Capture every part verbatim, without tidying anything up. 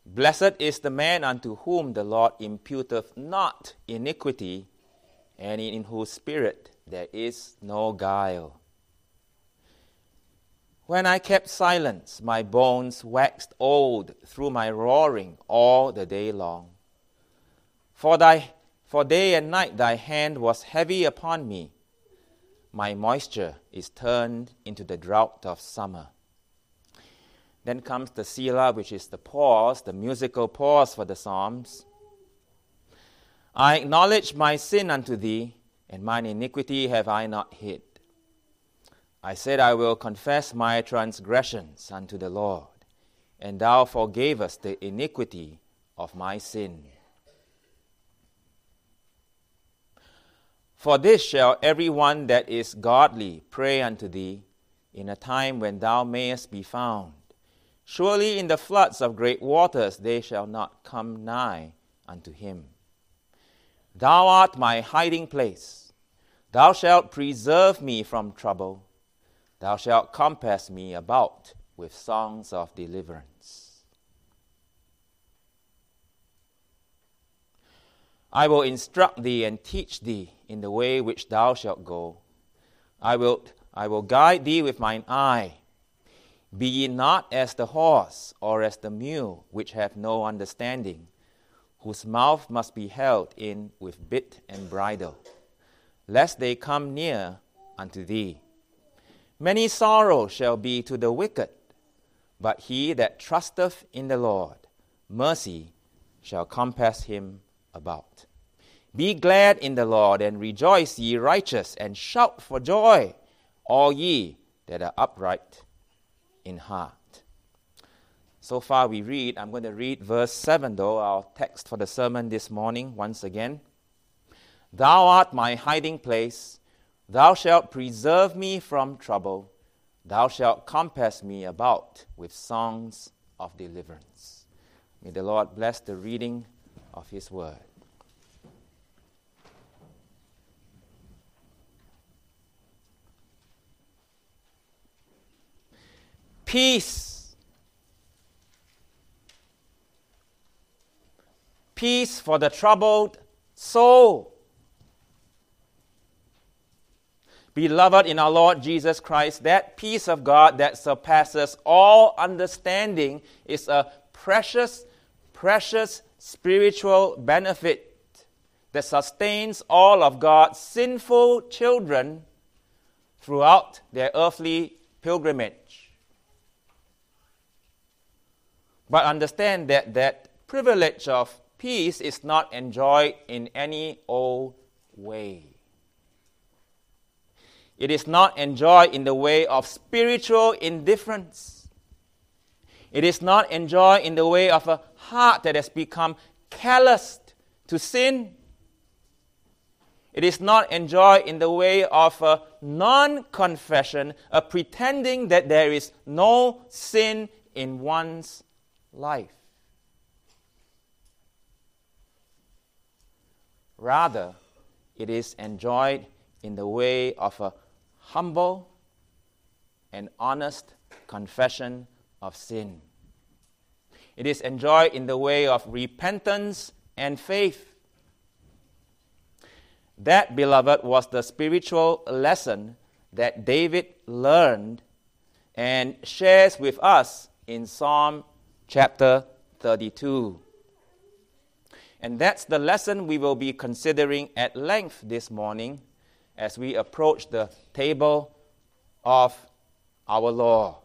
Blessed is the man unto whom the Lord imputeth not iniquity, and in whose spirit there is no guile. When I kept silence, my bones waxed old through my roaring all the day long. For thy, for day and night thy hand was heavy upon me. My moisture is turned into the drought of summer. Then comes the Selah, which is the pause, the musical pause for the Psalms. I acknowledge my sin unto thee, and mine iniquity have I not hid. I said, I will confess my transgressions unto the Lord, and thou forgavest the iniquity of my sin. For this shall every one that is godly pray unto thee in a time when thou mayest be found. Surely in the floods of great waters they shall not come nigh unto him. Thou art my hiding place. Thou shalt preserve me from trouble. Thou shalt compass me about with songs of deliverance. I will instruct thee and teach thee in the way which thou shalt go. I will, I will guide thee with mine eye. Be ye not as the horse or as the mule, which have no understanding, whose mouth must be held in with bit and bridle, lest they come near unto thee. Many sorrows shall be to the wicked, but he that trusteth in the Lord, mercy shall compass him about. Be glad in the Lord, and rejoice, ye righteous, and shout for joy, all ye that are upright in heart. So far we read, I'm going to read verse seven though, our text for the sermon this morning once again. Thou art my hiding place. Thou shalt preserve me from trouble. Thou shalt compass me about with songs of deliverance. May the Lord bless the reading of his word. Peace. Peace for the troubled soul. Beloved in our Lord Jesus Christ, that peace of God that surpasses all understanding is a precious, precious spiritual benefit that sustains all of God's sinful children throughout their earthly pilgrimage. But understand that that privilege of peace is not enjoyed in any old way. It is not enjoyed in the way of spiritual indifference. It is not enjoyed in the way of a heart that has become calloused to sin. It is not enjoyed in the way of a non-confession, a pretending that there is no sin in one's life. Rather, it is enjoyed in the way of a humble and honest confession of sin. It is enjoyed in the way of repentance and faith. That, beloved, was the spiritual lesson that David learned and shares with us in Psalm chapter thirty-two. And that's the lesson we will be considering at length this morning as we approach the table of our Lord.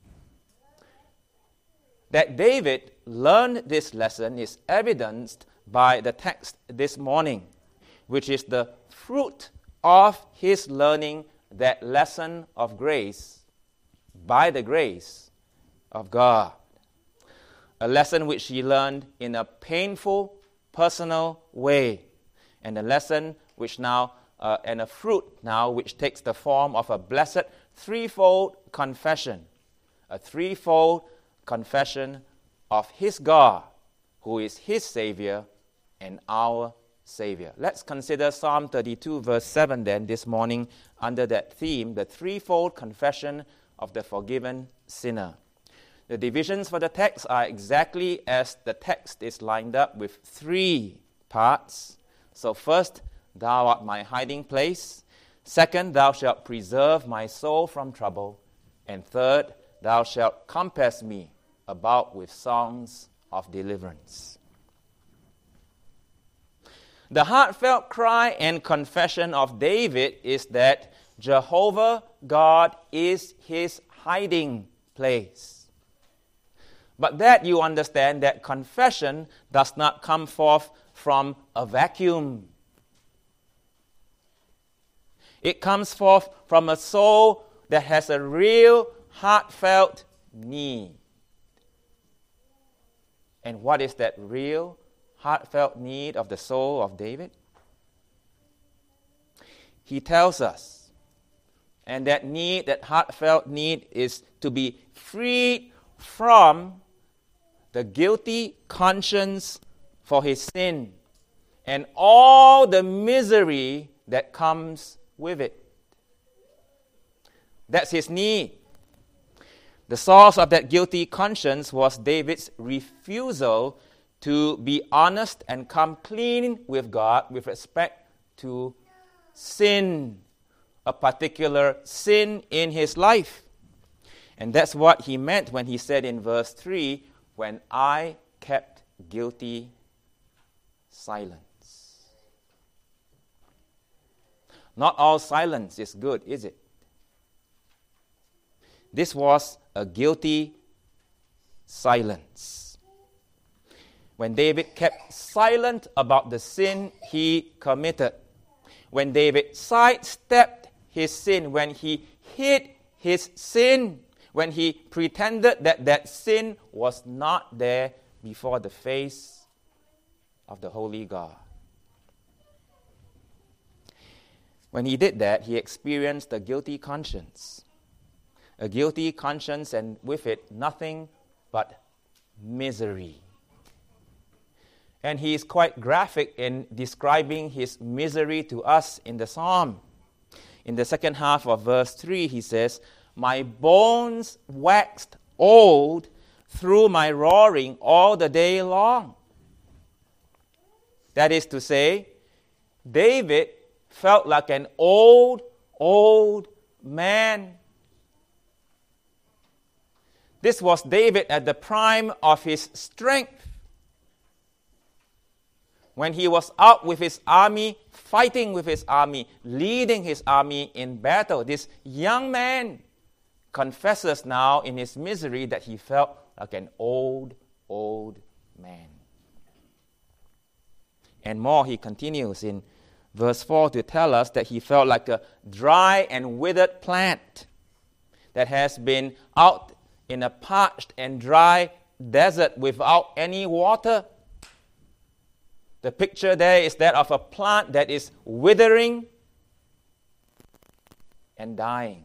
That David learned this lesson is evidenced by the text this morning, which is the fruit of his learning that lesson of grace by the grace of God. A lesson which he learned in a painful, personal way, and a lesson which now, uh, and a fruit now which takes the form of a blessed threefold confession, a threefold confession of his God, who is his Savior and our Savior. Let's consider Psalm thirty-two, verse seven then this morning under that theme, the threefold confession of the forgiven sinner. The divisions for the text are exactly as the text is lined up with three parts. So first, thou art my hiding place. Second, thou shalt preserve my soul from trouble. And third, thou shalt compass me about with songs of deliverance. The heartfelt cry and confession of David is that Jehovah God is his hiding place. But that you understand that confession does not come forth from a vacuum. It comes forth from a soul that has a real heartfelt need. And what is that real heartfelt need of the soul of David? He tells us, and that need, that heartfelt need, is to be freed from the guilty conscience for his sin and all the misery that comes with it. That's his need. The source of that guilty conscience was David's refusal to be honest and come clean with God with respect to sin, a particular sin in his life. And that's what he meant when he said in verse three, when I kept guilty silence. Not all silence is good, is it? This was a guilty silence. When David kept silent about the sin he committed, when David sidestepped his sin, when he hid his sin, when he pretended that that sin was not there before the face of the holy God. When he did that, he experienced a guilty conscience. A guilty conscience, and with it, nothing but misery. And he is quite graphic in describing his misery to us in the psalm. In the second half of verse three, he says, my bones waxed old through my roaring all the day long. That is to say, David felt like an old, old man. This was David at the prime of his strength. When he was out with his army, fighting with his army, leading his army in battle, this young man confesses now in his misery that he felt like an old, old man. And more, he continues in verse four to tell us that he felt like a dry and withered plant that has been out in a parched and dry desert without any water. The picture there is that of a plant that is withering and dying.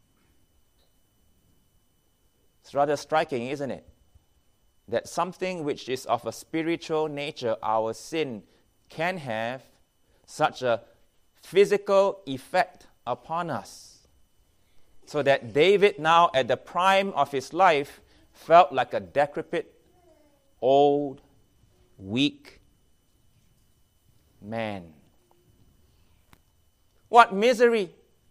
It's rather striking, isn't it? That something which is of a spiritual nature, our sin, can have such a physical effect upon us. So that David now, at the prime of his life, felt like a decrepit, old, weak man. What misery!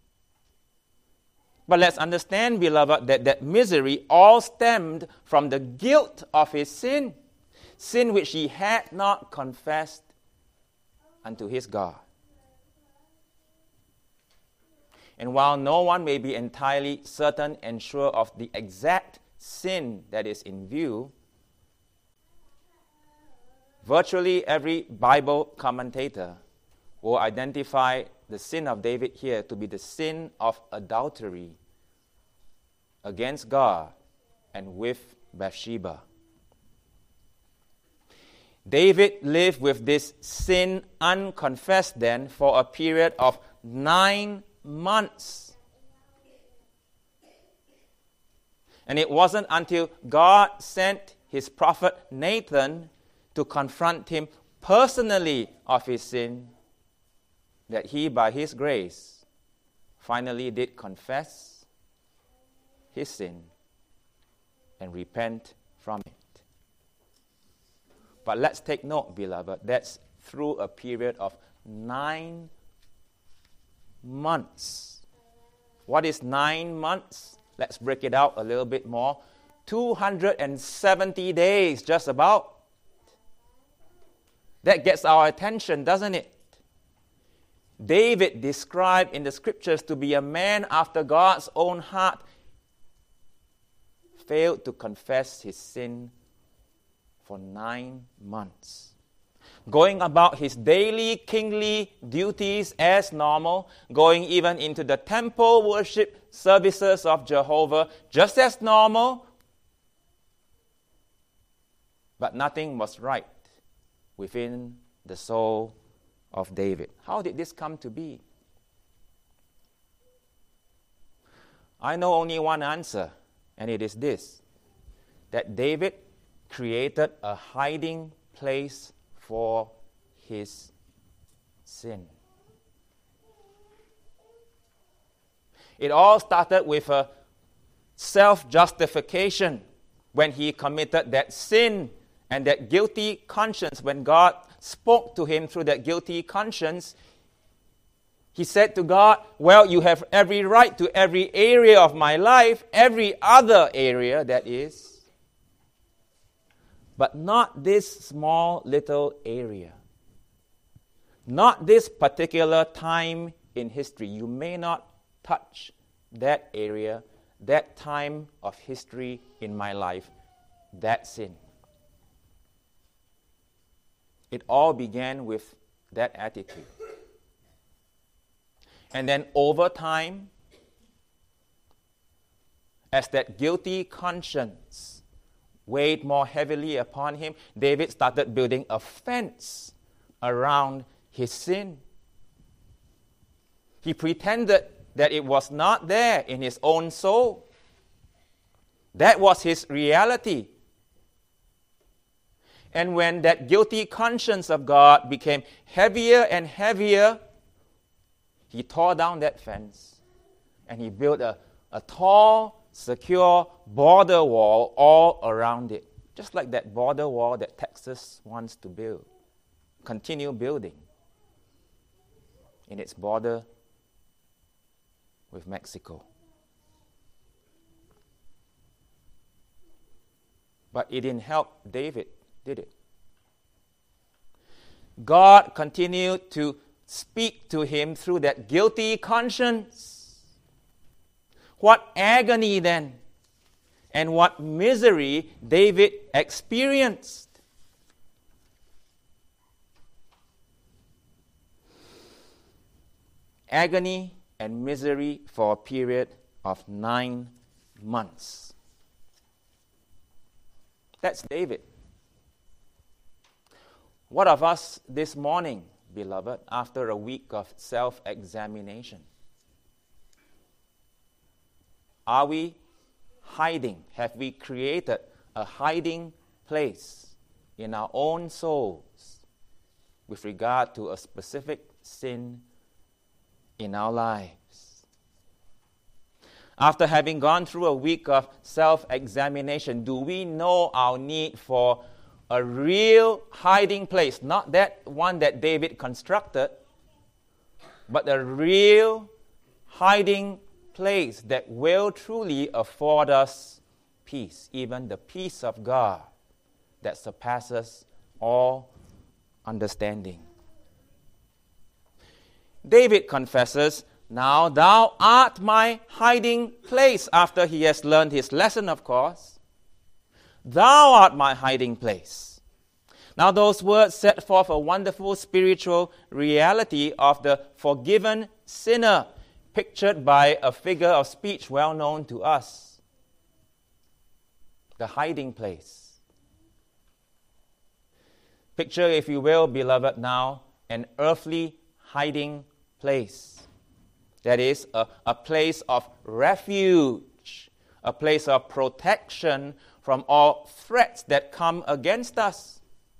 But let's understand, beloved, that that misery all stemmed from the guilt of his sin, sin which he had not confessed unto his God. And while no one may be entirely certain and sure of the exact sin that is in view, virtually every Bible commentator will identify the sin of David here to be the sin of adultery against God and with Bathsheba. David lived with this sin unconfessed then for a period of nine months. And it wasn't until God sent his prophet Nathan to confront him personally of his sin that he, by his grace, finally did confess his sin and repent from it. But let's take note, beloved, that's through a period of nine months. What is nine months? Let's break it out a little bit more. two hundred seventy days, just about. That gets our attention, doesn't it? David, described in the scriptures to be a man after God's own heart, failed to confess his sin for nine months. Going about his daily kingly duties as normal, going even into the temple worship services of Jehovah just as normal, but nothing was right within the soul of David. How did this come to be? I know only one answer, and it is this: that David created a hiding place for his sin. It all started with a self-justification when he committed that sin and that guilty conscience. When God spoke to him through that guilty conscience, he said to God, well, you have every right to every area of my life, every other area, that is, but not this small little area. Not this particular time in history. You may not touch that area, that time of history in my life, that sin. It all began with that attitude. And then over time, as that guilty conscience weighed more heavily upon him, David started building a fence around his sin. He pretended that it was not there in his own soul. That was his reality. And when that guilty conscience of God became heavier and heavier, he tore down that fence and he built a, a tall, secure border wall all around it. Just like that border wall that Texas wants to build. Continue building in its border with Mexico. But it didn't help David, did it? God continued to speak to him through that guilty conscience. What agony then, and what misery David experienced. Agony and misery for a period of nine months. That's David. What of us this morning, beloved, after a week of self-examination? Are we hiding? Have we created a hiding place in our own souls with regard to a specific sin in our lives? After having gone through a week of self-examination, do we know our need for a real hiding place? Not that one that David constructed, but a real hiding place that will truly afford us peace, even the peace of God that surpasses all understanding. David confesses, "Now thou art my hiding place," after he has learned his lesson, of course. Thou art my hiding place. Now those words set forth a wonderful spiritual reality of the forgiven sinner, pictured by a figure of speech well known to us. The hiding place. Picture, if you will, beloved, now an earthly hiding place. That is, a, a place of refuge, a place of protection from all threats that come against us.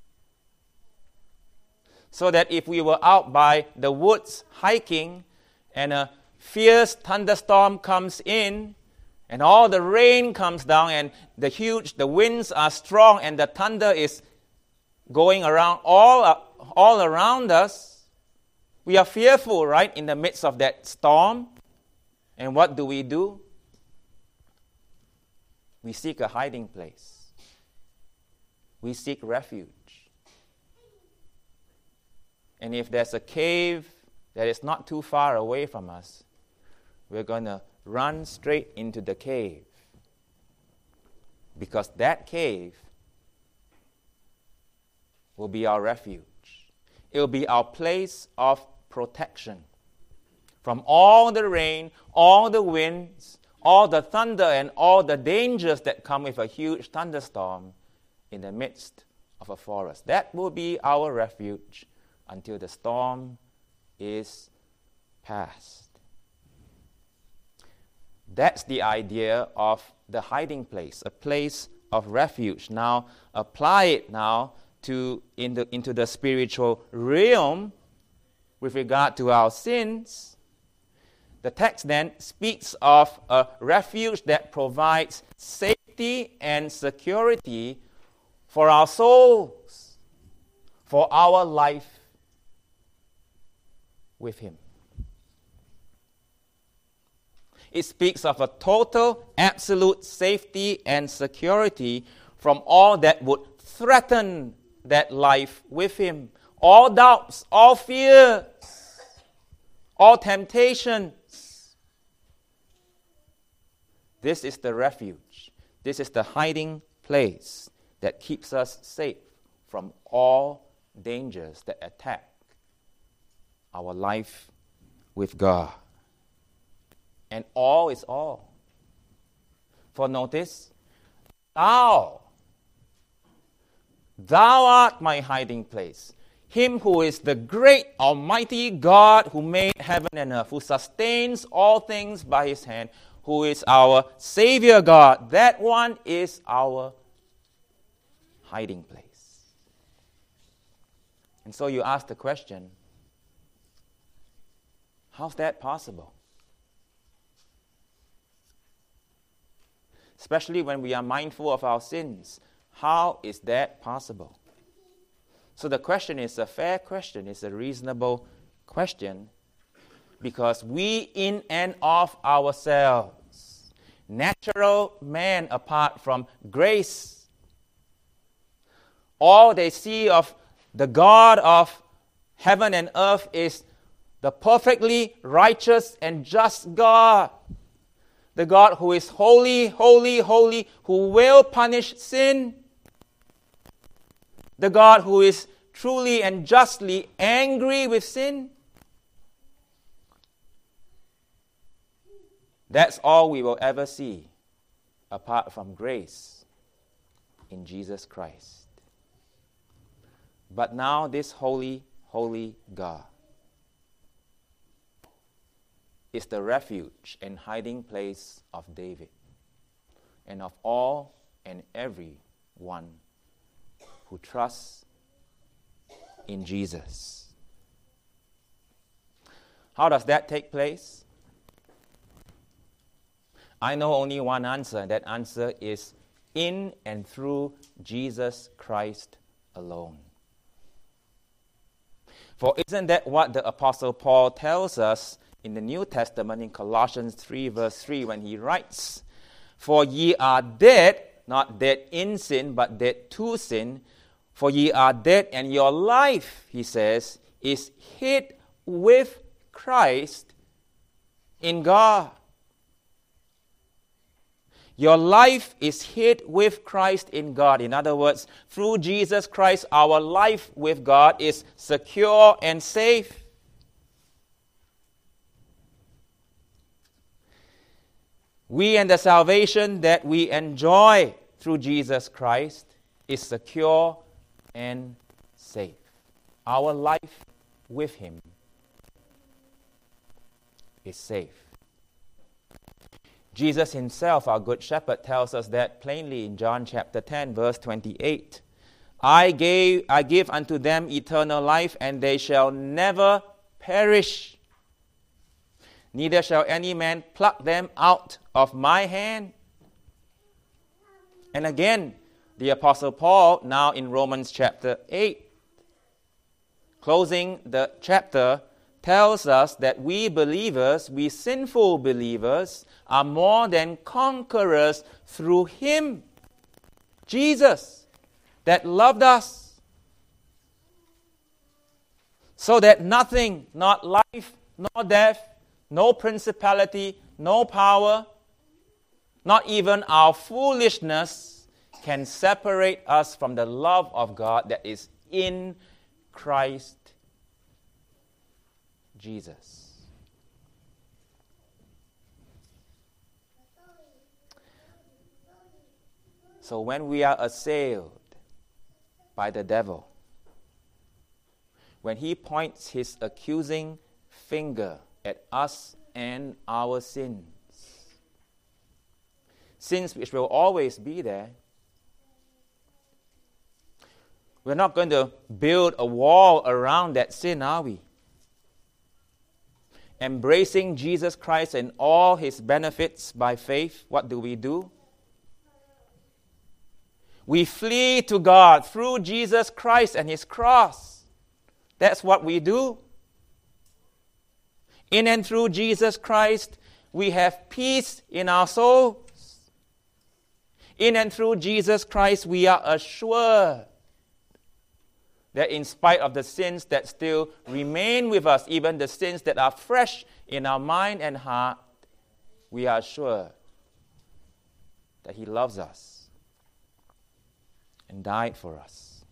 So that if we were out by the woods hiking and a fierce thunderstorm comes in, and all the rain comes down, and the huge, the winds are strong, and the thunder is going around all, all around us, we are fearful, right, in the midst of that storm. And what do we do? We seek a hiding place. We seek refuge. And if there's a cave that is not too far away from us, we're going to run straight into the cave. Because that cave will be our refuge. It will be our place of protection from all the rain, all the winds, all the thunder, and all the dangers that come with a huge thunderstorm in the midst of a forest. That will be our refuge until the storm is past. That's the idea of the hiding place, a place of refuge. Now, apply it now to in the, into the spiritual realm with regard to our sins. The text then speaks of a refuge that provides safety and security for our souls, for our life with Him. It speaks of a total, absolute safety and security from all that would threaten that life with Him. All doubts, all fears, all temptations. This is the refuge. This is the hiding place that keeps us safe from all dangers that attack our life with God. And all is all. For notice, thou, thou art my hiding place. Him who is the great almighty God who made heaven and earth, who sustains all things by His hand, who is our Savior God, that one is our hiding place. And so you ask the question, how's that possible? Especially when we are mindful of our sins. How is that possible? So the question is a fair question, it's a reasonable question, because we in and of ourselves, natural man apart from grace, all they see of the God of heaven and earth is the perfectly righteous and just God. The God who is holy, holy, holy, who will punish sin. The God who is truly and justly angry with sin. That's all we will ever see apart from grace in Jesus Christ. But now this holy, holy God is the refuge and hiding place of David and of all and every one who trusts in Jesus. How does that take place? I know only one answer, and that answer is in and through Jesus Christ alone. For isn't that what the Apostle Paul tells us in the New Testament in Colossians three verse three when he writes, "For ye are dead, not dead in sin, but dead to sin. For ye are dead, and your life," he says, "is hid with Christ in God." Your life is hid with Christ in God. In other words, through Jesus Christ, our life with God is secure and safe. We and the salvation that we enjoy through Jesus Christ is secure and safe. Our life with Him is safe. Jesus Himself, our Good Shepherd, tells us that plainly in John chapter ten, verse twenty-eight. I gave, I give unto them eternal life, and they shall never perish. neither shall any man pluck them out of my hand. And again, the Apostle Paul, now in Romans chapter eight, closing the chapter, tells us that we believers, we sinful believers, are more than conquerors through Him, Jesus, that loved us, so that nothing, not life, nor death, no principality, no power, not even our foolishness can separate us from the love of God that is in Christ Jesus. So when we are assailed by the devil, when he points his accusing finger at us and our sins, sins which will always be there, we're not going to build a wall around that sin, are we? Embracing Jesus Christ and all His benefits by faith, what do we do? We flee to God through Jesus Christ and His cross. That's what we do. In and through Jesus Christ, we have peace in our souls. In and through Jesus Christ, we are assured that in spite of the sins that still remain with us, even the sins that are fresh in our mind and heart, we are sure that He loves us and died for us.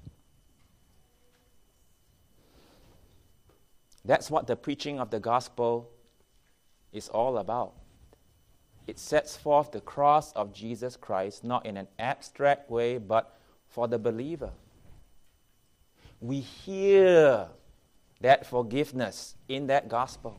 That's what the preaching of the gospel is all about. It sets forth the cross of Jesus Christ, not in an abstract way, but for the believer. We hear that forgiveness in that gospel.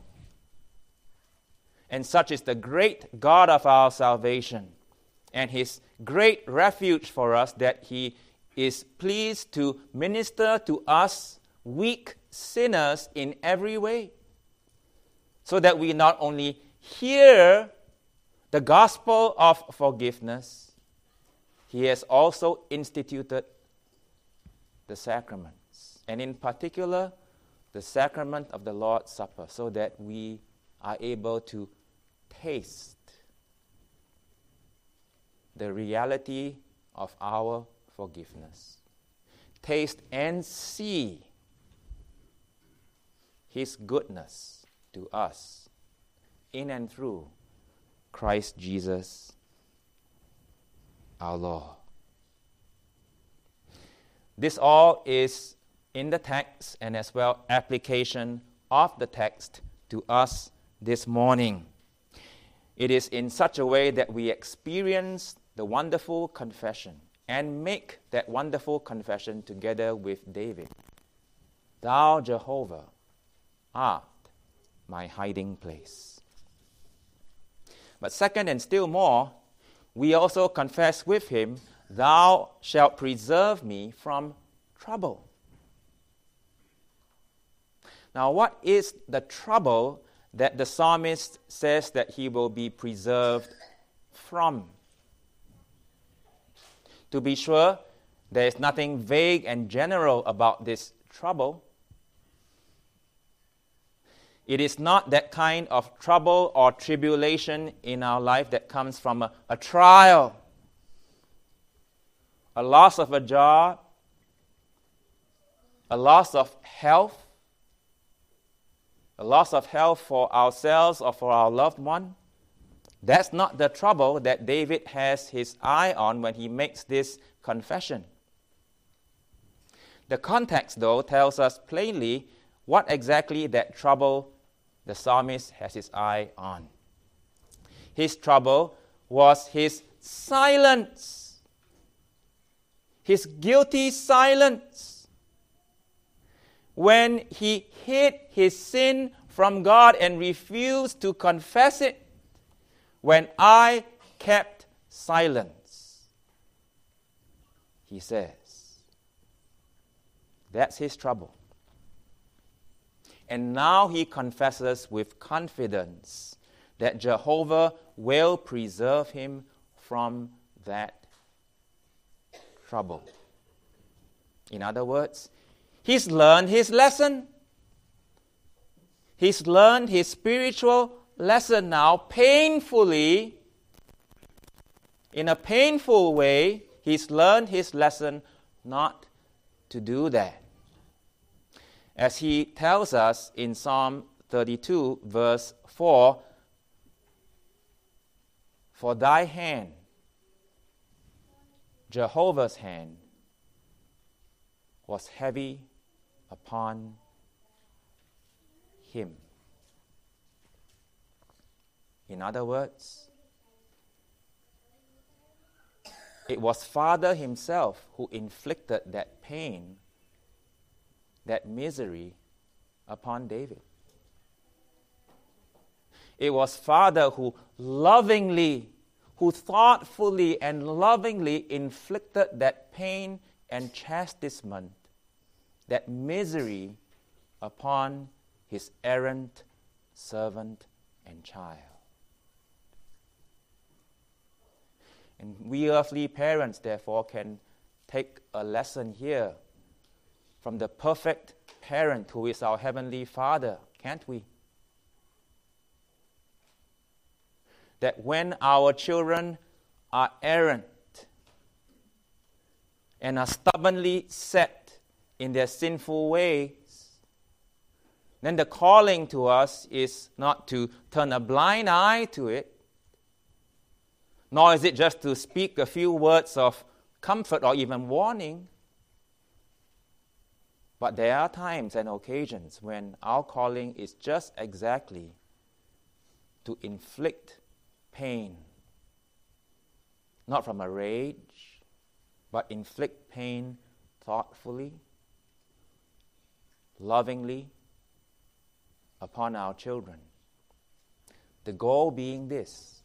And such is the great God of our salvation and His great refuge for us, that He is pleased to minister to us weak sinners in every way, so that we not only hear the gospel of forgiveness, He has also instituted the sacrament. And in particular, the sacrament of the Lord's Supper, so that we are able to taste the reality of our forgiveness. Taste and see His goodness to us in and through Christ Jesus our Lord. This all is in the text, and as well application of the text to us this morning. It is in such a way that we experience the wonderful confession and make that wonderful confession together with David. Thou, Jehovah, art my hiding place. But second, and still more, we also confess with him, Thou shalt preserve me from trouble. Now, what is the trouble that the psalmist says that he will be preserved from? To be sure, there is nothing vague and general about this trouble. It is not that kind of trouble or tribulation in our life that comes from a, a trial, a loss of a job, a loss of health, a loss of health for ourselves or for our loved one. That's not the trouble that David has his eye on when he makes this confession. The context, though, tells us plainly what exactly that trouble the psalmist has his eye on. His trouble was his silence, his guilty silence. When he hid his sin from God and refused to confess it, when I kept silence, he says. That's his trouble. And now he confesses with confidence that Jehovah will preserve him from that trouble. In other words, he's learned his lesson. He's learned his spiritual lesson now painfully. In a painful way, he's learned his lesson not to do that. As he tells us in Psalm thirty-two, verse four, "For thy hand, Jehovah's hand, was heavy upon him." In other words, it was Father himself who inflicted that pain, that misery upon David. It was Father who lovingly, who thoughtfully and lovingly inflicted that pain and chastisement, that misery upon his errant servant and child. And we earthly parents, therefore, can take a lesson here from the perfect parent who is our Heavenly Father, can't we? That when our children are errant and are stubbornly set in their sinful ways, then the calling to us is not to turn a blind eye to it, nor is it just to speak a few words of comfort or even warning. But there are times and occasions when our calling is just exactly to inflict pain, not from a rage, but inflict pain thoughtfully, lovingly upon our children. The goal being this: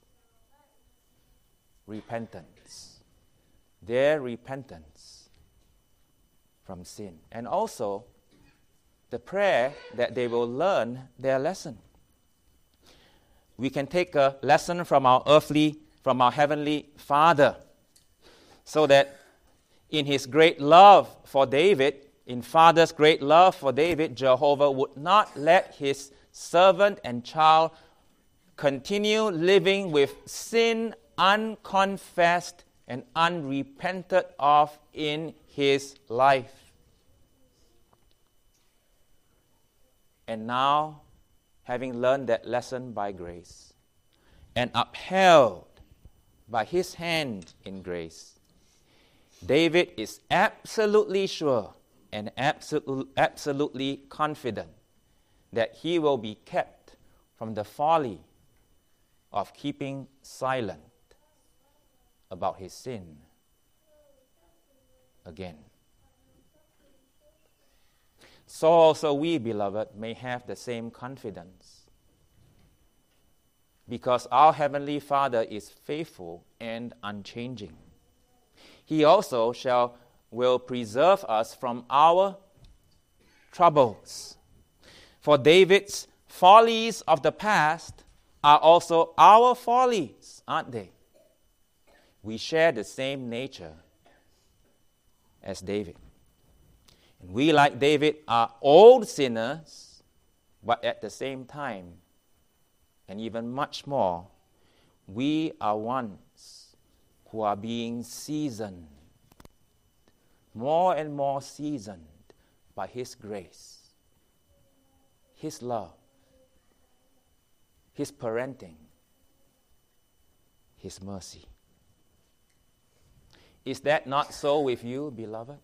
repentance, their repentance from sin, and also the prayer that they will learn their lesson. We can take a lesson from our earthly, from our Heavenly Father, so that in His great love for David, in Father's great love for David, Jehovah would not let His servant and child continue living with sin unconfessed and unrepented of in his life. And now, having learned that lesson by grace and upheld by his hand in grace, David is absolutely sure and absolute, absolutely confident that he will be kept from the folly of keeping silent about his sin again. So also we, beloved, may have the same confidence, because our Heavenly Father is faithful and unchanging. He also shall will preserve us from our troubles. For David's follies of the past are also our follies, aren't they? We share the same nature as David. And we, like David, are old sinners, but at the same time, and even much more, we are ones who are being seasoned, more and more seasoned by His grace, His love, His parenting, His mercy. Is that not so with you, beloved?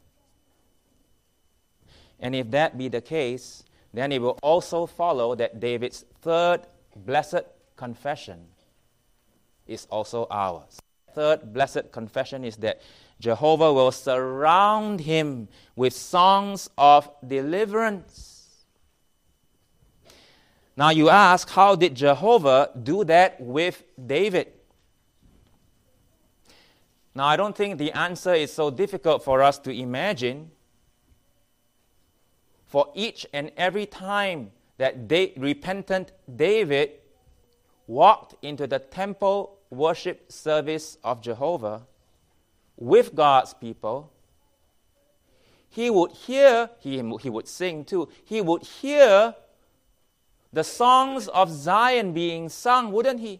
And if that be the case, then it will also follow that David's third blessed confession is also ours. Third blessed confession is that Jehovah will surround him with songs of deliverance. Now you ask, how did Jehovah do that with David? Now I don't think the answer is so difficult for us to imagine. For each and every time that da- repentant David walked into the temple worship service of Jehovah with God's people, he would hear, he, he would sing too, he would hear the songs of Zion being sung, wouldn't he?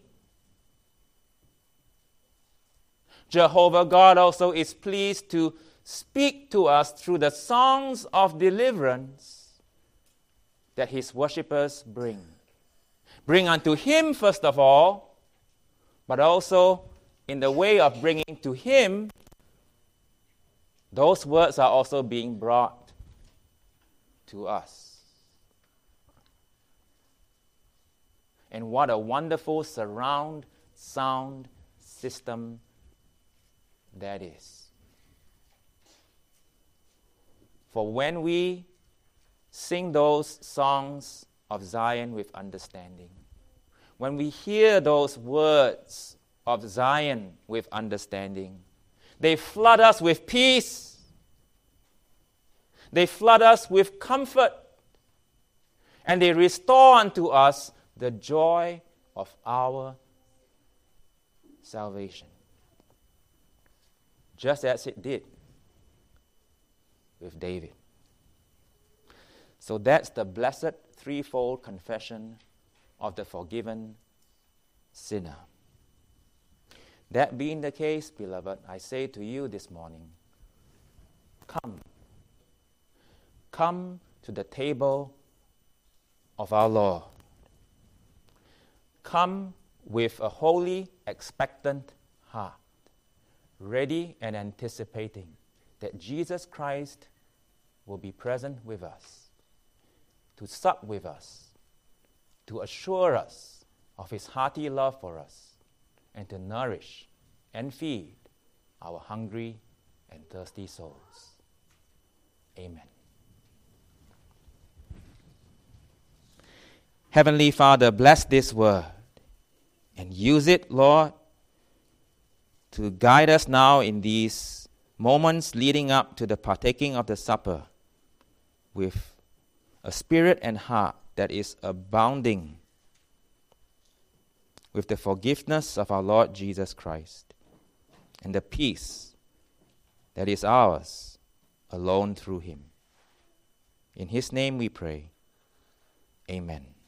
Jehovah God also is pleased to speak to us through the songs of deliverance that his worshippers bring. Bring unto him, first of all, but also in the way of bringing to him, those words are also being brought to us. And what a wonderful surround sound system that is. For when we sing those songs of Zion with understanding, when we hear those words of Zion with understanding, they flood us with peace. They flood us with comfort. And they restore unto us the joy of our salvation. Just as it did with David. So that's the blessed threefold confession of the forgiven sinner. That being the case, beloved, I say to you this morning, come. Come to the table of our Lord. Come with a holy, expectant heart, ready and anticipating that Jesus Christ will be present with us, to sup with us, to assure us of his hearty love for us, and to nourish and feed our hungry and thirsty souls. Amen. Heavenly Father, bless this word and use it, Lord, to guide us now in these moments leading up to the partaking of the supper with a spirit and heart that is abounding with the forgiveness of our Lord Jesus Christ and the peace that is ours alone through him. In his name we pray. Amen.